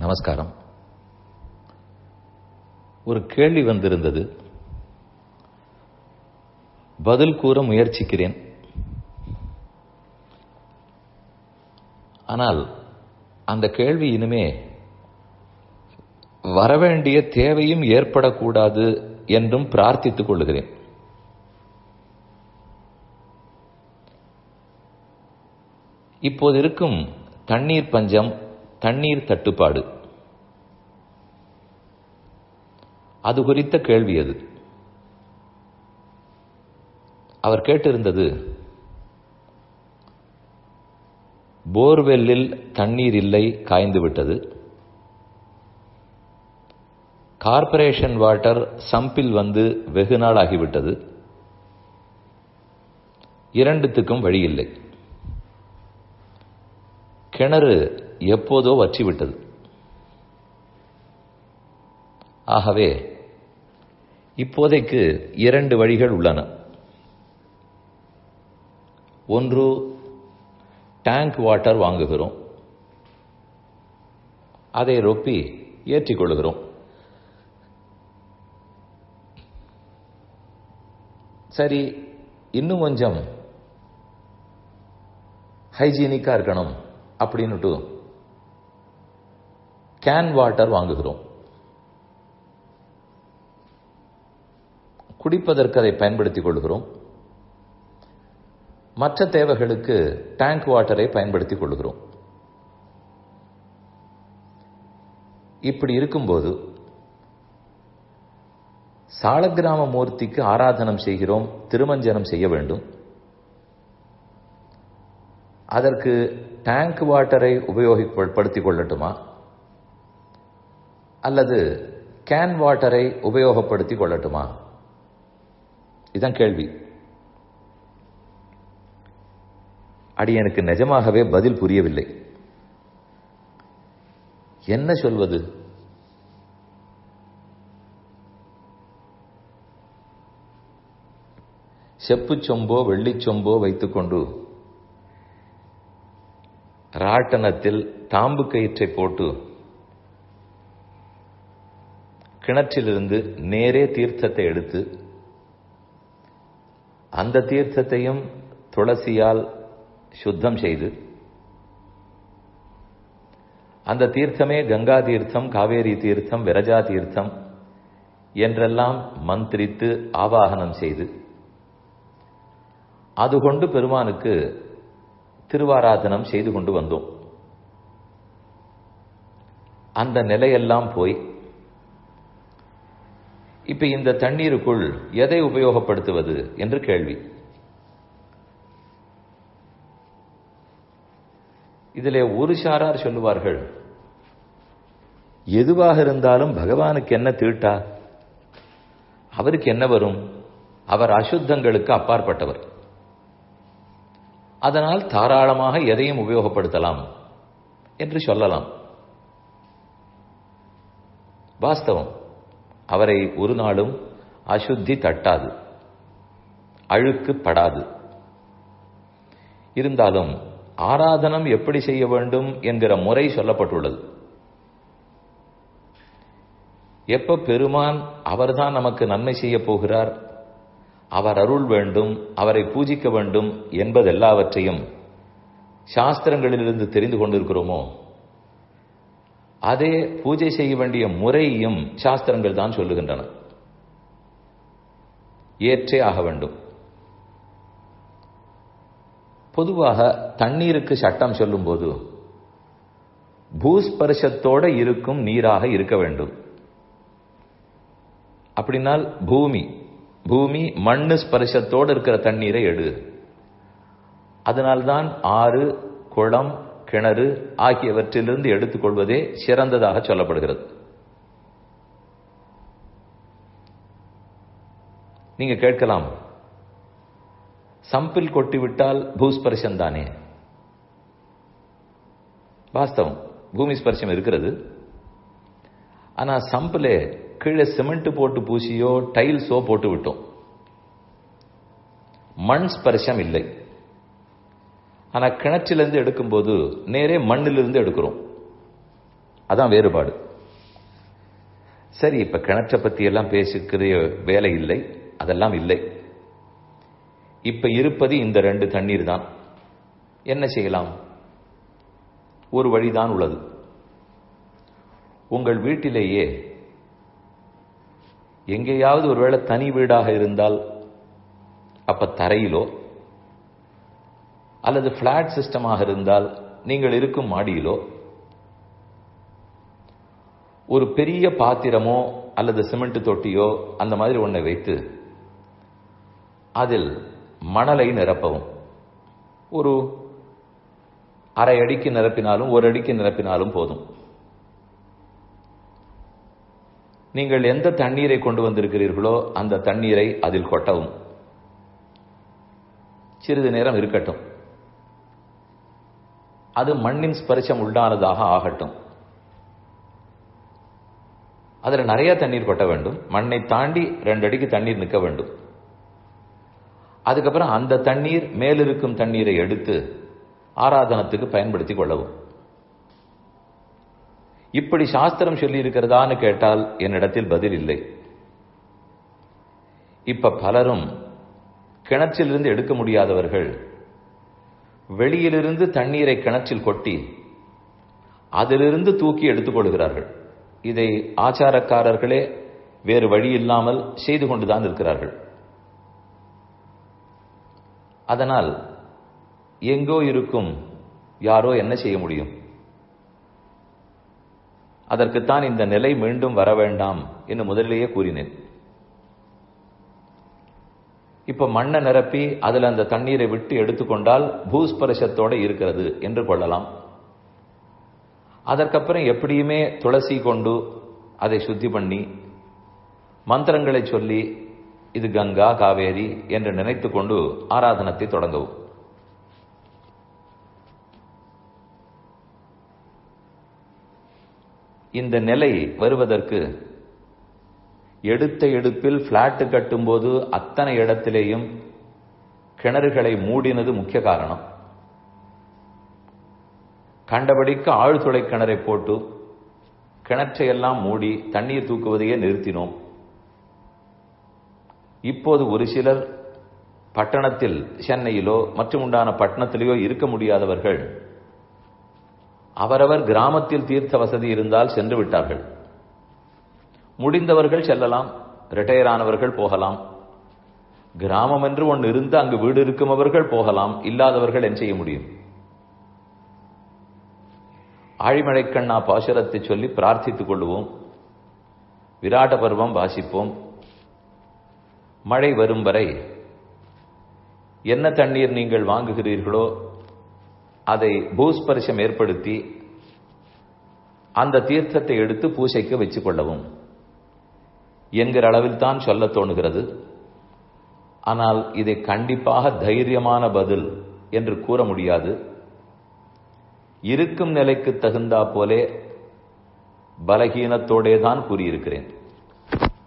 நமஸ்காரம். ஒரு கேள்வி வந்திருந்தது, பதில் கூற முயற்சிக்கிறேன். ஆனால் அந்த கேள்வி இனிமே வரவேண்டிய தேவையும் ஏற்படக்கூடாது என்றும் பிரார்த்தித்துக் கொள்கிறேன். இப்போது இருக்கும் தண்ணீர் பஞ்சம், தண்ணீர் தட்டுப்பாடு, அது குறித்த கேள்வி அது. அவர் கேட்டிருந்தது, போர்வெல்லில் தண்ணீர் இல்லை, காய்ந்து விட்டது. கார்ப்பரேஷன் வாட்டர் சம்பில் வந்து வெகு நாள் ஆகிவிட்டது. இரண்டுத்துக்கும் வழி இல்லை. கிணறு எப்போதோ வற்றிவிட்டது. ஆகவே இப்போதைக்கு இரண்டு வழிகள் உள்ளன. ஒன்று, டேங்க் வாட்டர் வாங்குகிறோம், அதை ரொப்பி ஏற்றிக்கொள்கிறோம். சரி, இன்னும் கொஞ்சம் ஹைஜீனிக்கா இருக்கணும் அப்படின்னுட்டு கேன் வாட்டர் வாங்குகிறோம். குடிப்பதற்கு அதை பயன்படுத்திக் கொள்கிறோம். மற்ற தேவைகளுக்கு டேங்க் வாட்டரை பயன்படுத்திக் கொள்கிறோம். இப்படி இருக்கும்போது சாலக்கிராம மூர்த்திக்கு ஆராதனம் செய்கிறோம், திருமஞ்சனம் செய்ய வேண்டும். அதற்கு டேங்க் வாட்டரை உபயோகப்படுத்திக் கொள்ளட்டுமா அல்லது கேன் வாட்டரை உபயோகப்படுத்திக் கொள்ளட்டுமா? இதுதான் கேள்வி. எனக்கு நிஜமாகவே பதில் புரியவில்லை. என்ன சொல்வது? செப்புச் சொம்போ வெள்ளிச் சொம்போ வைத்துக்கொண்டு ராட்டனத்தில் தாம்பு கயிற்றை போட்டு கிணற்றிலிருந்து நேரே தீர்த்தத்தை எடுத்து அந்த தீர்த்தத்தையும் துளசியால் சுத்தம் செய்து அந்த தீர்த்தமே கங்கா தீர்த்தம், காவேரி தீர்த்தம், விரஜா தீர்த்தம் என்றெல்லாம் மந்திரித்து ஆவாகனம் செய்து அதுகொண்டு பெருமானுக்கு திருவாராதனம் செய்து கொண்டு வந்தோம். அந்த நிலையெல்லாம் போய் இப்ப இந்த தண்ணீருக்குள் எதை உபயோகப்படுத்துவது என்று கேள்வி. இதிலே ஒரு சாரார் சொல்லுவார்கள், எதுவாக இருந்தாலும் பகவானுக்கு என்ன தீட்டா, அவருக்கு என்ன வரும், அவர் அசுத்தங்களுக்கு அப்பாற்பட்டவர், அதனால் தாராளமாக எதையும் உபயோகப்படுத்தலாம் என்று சொல்லலாம். வாஸ்தவம், அவரை ஒரு நாளும் அசுத்தி தட்டாது, அழுக்கு படாது. இருந்தாலும் ஆராதனம் எப்படி செய்ய வேண்டும் என்கிற முறை சொல்லப்பட்டுள்ளது. எப்ப பெருமான் அவர்தான் நமக்கு நன்மை செய்ய போகிறார், அவர் அருள் வேண்டும், அவரை பூஜிக்க வேண்டும் என்பதெல்லாவற்றையும் சாஸ்திரங்களிலிருந்து தெரிந்து கொண்டிருக்கிறோமோ, அதே பூஜை செய்ய வேண்டிய முறையையும் சாஸ்திரங்கள் தான் சொல்லுகின்றன. ஏற்றே ஆக வேண்டும். பொதுவாக தண்ணீருக்கு சட்டம் சொல்லும் போது பூஸ்பர்ஷத்தோட இருக்கும் நீராக இருக்க வேண்டும். அப்படின்னால் பூமி மண்ணு ஸ்பர்ஷத்தோடு இருக்கிற தண்ணீரை எடு. அதனால்தான் ஆறு, குளம், கிணறு ஆகியவற்றிலிருந்து எடுத்துக்கொள்வதே சிறந்ததாக சொல்லப்படுகிறது. நீங்க கேட்கலாம், சம்பில் கொட்டிவிட்டால் பூஸ்பர்ஷம் தானே? வாஸ்தவம், பூமி ஸ்பர்ஷம் இருக்கிறது. ஆனா சம்பிலே கீழே சிமெண்ட் போட்டு பூசியோ டைல்ஸோ போட்டு விட்டோம், மண் ஸ்பர்ஷம் இல்லை. ஆனா கிணற்றிலிருந்து எடுக்கும்போது நேரே மண்ணிலிருந்து எடுக்கிறோம். அதான் வேறுபாடு. சரி, இப்ப கிணற்றை பத்தி எல்லாம் பேசிக்கிற வேலை இல்லை, அதெல்லாம் இல்லை. இப்ப இருப்பது இந்த 2 தண்ணீர் தான். என்ன செய்யலாம்? ஒரு வழிதான் உள்ளது. உங்கள் வீட்டிலேயே எங்கேயாவது ஒருவேளை தனி வீடாக இருந்தால், அப்ப தரையிலோ அல்லது பிளாட் சிஸ்டமாக இருந்தால் நீங்கள் இருக்கும் மாடியிலோ ஒரு பெரிய பாத்திரமோ அல்லது சிமெண்ட் தொட்டியோ அந்த மாதிரி ஒன்றை வைத்து அதில் மணலை நிரப்பவும். ஒரு அரை அடிக்கு நிரப்பினாலும் 1 அடிக்கு நிரப்பினாலும் போதும். நீங்கள் எந்த தண்ணீரை கொண்டு வந்திருக்கிறீர்களோ அந்த தண்ணீரை அதில் கொட்டவும். சிறிது நேரம் இருக்கட்டும். அது மண்ணின் ஸ்பரிசம் உண்டானதாக ஆகட்டும். அதில் நிறைய தண்ணீர் கொட்ட வேண்டும். மண்ணை தாண்டி 2 அடிக்கு தண்ணீர் நிற்க வேண்டும். அதுக்கப்புறம் அந்த தண்ணீர் மேலிருக்கும் தண்ணீரை எடுத்து ஆராதனத்துக்கு பயன்படுத்திக் கொள்ளவும். இப்படி சாஸ்திரம் சொல்லி இருக்கிறதான்னு கேட்டால் என்னிடத்தில் பதில் இல்லை. இப்ப பலரும் கிணற்றிலிருந்து எடுக்க முடியாதவர்கள் வெளியிலிருந்து தண்ணீரை கிணற்றில் கொட்டி அதிலிருந்து தூக்கி எடுத்துக் கொள்கிறார்கள். இதை ஆச்சாரக்காரர்களே வேறு வழி இல்லாமல் செய்து கொண்டுதான் இருக்கிறார்கள். அதனால் எங்கோ இருக்கும் யாரோ என்ன செய்ய முடியும்? அதற்குத்தான் இந்த நிலை மீண்டும் வர வேண்டாம் என்று முதலிலேயே கூறினேன். இப்ப மண்ணை நிரப்பி அதில் அந்த தண்ணீரை விட்டு எடுத்துக்கொண்டால் பூஸ்பரிசத்தோட இருக்கிறது என்று கொள்ளலாம். அதற்கப்புறம் எப்படியுமே துளசி கொண்டு அதை சுத்தி பண்ணி மந்திரங்களை சொல்லி இது கங்கா காவேரி என்று நினைத்து கொண்டு ஆராதனத்தை தொடங்கவும். இந்த நிலை வருவதற்கு எடுத்த எடுப்பில் பிளாட் கட்டும்போது அத்தனை இடத்திலேயும் கிணறுகளை மூடினது முக்கிய காரணம். கண்டபடிக்கு ஆழ்துளை கிணறை போட்டு கிணற்றையெல்லாம் மூடி தண்ணீர் தூக்குவதையே நிறுத்தினோம். இப்போது ஒரு சிலர் பட்டணத்தில், சென்னையிலோ மற்றும் உண்டான பட்டணத்திலேயோ இருக்க முடியாதவர்கள் அவரவர் கிராமத்தில் தீர்த்த வசதி இருந்தால் சென்று விட்டார்கள். முடிந்தவர்கள் செல்லலாம், ரிட்டையர் ஆனவர்கள் போகலாம். கிராமம் என்று ஒன்று இருந்து அங்கு வீடு இருக்குமவர்கள் போகலாம். இல்லாதவர்கள் என்ன செய்ய முடியும்? ஆழிமழைக்கண்ணா பாசுரத்தை சொல்லி பிரார்த்தித்துக் கொள்வோம். விராட பருவம் வாசிப்போம். மழை வரும் வரை என்ன தண்ணீர் நீங்கள் வாங்குகிறீர்களோ அதை பூஸ்பரிசம் ஏற்படுத்தி அந்த தீர்த்தத்தை எடுத்து பூசைக்கு வச்சுக் கொள்ளவும் என்கிற அளவில் தான் சொல்ல தோணுகிறது. ஆனால் இதை கண்டிப்பாக தைரியமான பதில் என்று கூற முடியாது. இருக்கும் நிலைக்கு தகுந்தா போலே பலகீனத்தோடே தான் கூறியிருக்கிறேன்.